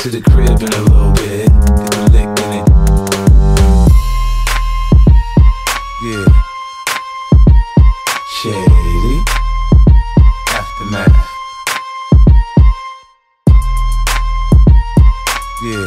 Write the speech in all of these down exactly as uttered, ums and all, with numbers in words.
to the crib in a little bit. Get the lick in it. Yeah. Shady. Aftermath. Yeah.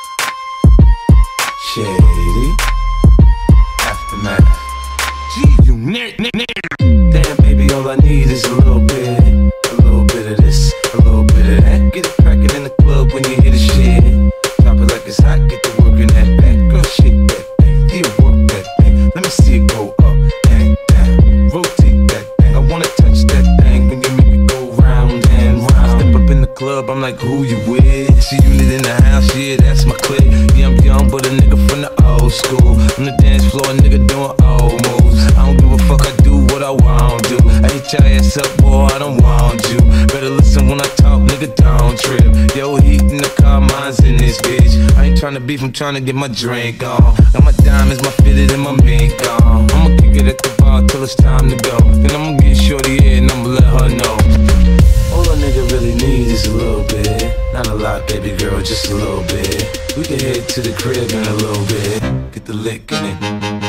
Shady. Aftermath. Gee, you nerd, nerd, nerd. Damn, baby, all I need is a little bit. A little bit of this, a little bit of that. Get it crackin' in the club when you hear the shit. Drop it like it's hot, get to work in that back. Girl, shake that thing, yeah, work that thing. Let me see it go up and down. Rotate that thing, I wanna touch that thing when you make it go round and round. Step up in the club, I'm like, who you with? See unit in the house, yeah, that's my clique. Yeah, I'm young, but a nigga from the old school. On the dance floor, a nigga doing old moves. I don't give a fuck, I do what I want to. I hit your ass up, boy, I don't want you. Better listen when I talk, nigga, don't trip. Yo, heat in the car, mine's in this bitch. I ain't tryna beef, I'm tryna get my drink on. Got my diamonds, my fitted, and my mink on. I'ma kick it at the bar till it's time to go. Then I'ma get shorty in and I'ma let her know. All a nigga really need is a little bit. Not a lot, baby girl, just a little bit. We can head to the crib in a little bit. Get the lick in it.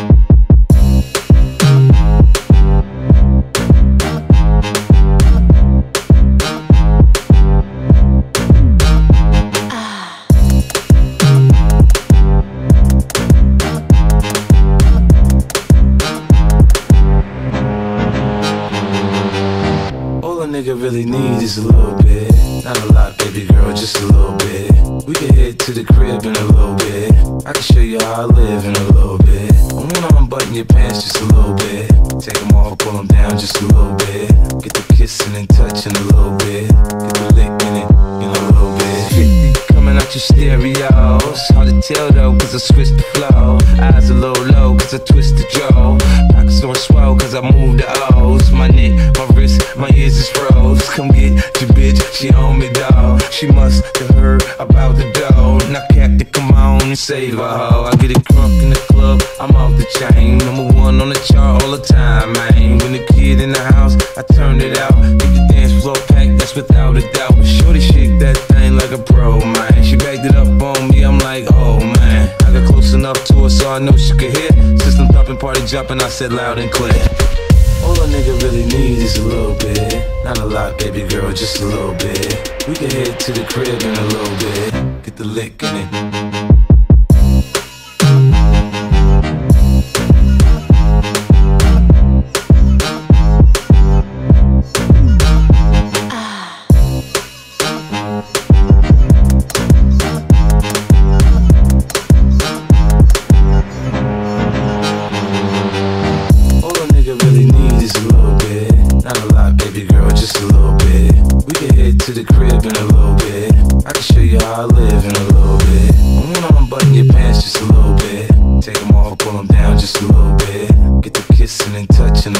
Nigga really need is a little bit. Not a lot, baby girl, just a little bit. We can head to the crib in a little bit. I can show you how I live in a little bit. I wanna unbutton your pants just a little bit. Take them off, pull them down just a little bit. Get the kissing and touching a little bit. Get the lick in it in a little bit. fifty coming out your stereos. Hard to tell though, cause I switched the flow. Eyes a little low, cause I twist the jaw. Pockets on swell, cause I move the O's. My neck, my wrist, my ears is froze. Come get your bitch, she on me, dawg. She must have heard about the dough. Now Captain, come on and save her, ho. I get it crunk in the club, I'm off the chain. Number one on the chart all the time, man. When the kid in the house, I turn it out. Get the dance floor packed, that's without a doubt. But shorty shake that thing like a pro, man. She backed it up on me, I'm like, oh man. I got close enough to her so I know she could hear. System thumping, party jumping, I said loud and clear. All a nigga really need is a little bit. Not a lot, baby girl, just a little bit. We can head to the crib in a little bit. Get the lick in it. To the crib in a little bit. I can show you how I live in a little bit. I wanna unbutton your pants just a little bit. Take them off, pull them down just a little bit. Get the kissing and touching a